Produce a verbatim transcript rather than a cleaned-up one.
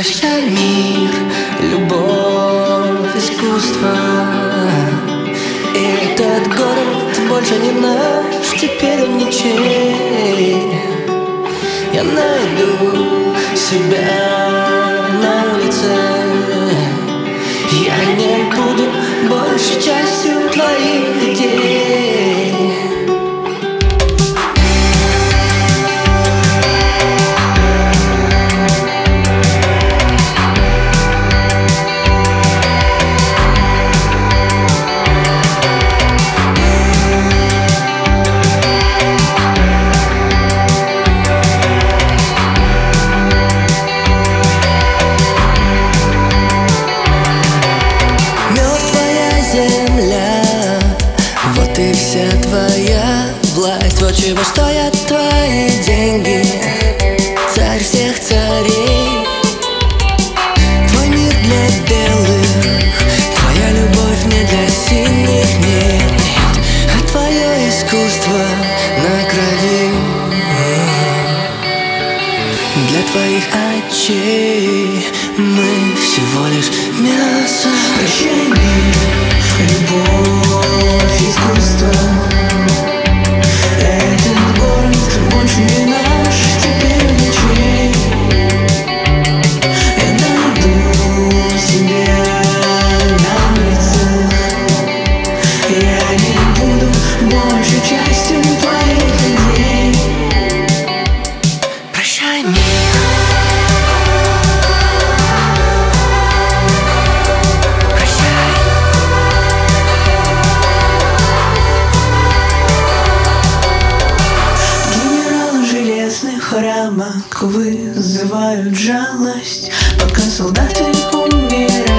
Прощай, мир, любовь, искусство. И этот город больше не наш, теперь он ничей. Я найду себя на улице. Я не буду больше частью твоих идей. Вот и вся твоя власть, вот чего стоят твои деньги, царь всех царей. Твой мир для белых, твоя любовь не для синих, нет, нет. А твое искусство на крови для твоих очей мы всего лишь мясо. Прощай, мир, любовь, искусство. Этот город больше не наш, теперь ничей. Я найду себя на улице. Я не буду больше частью твоих идей. Прощай, мир. Рамок вызывают жалость, пока солдаты умирают.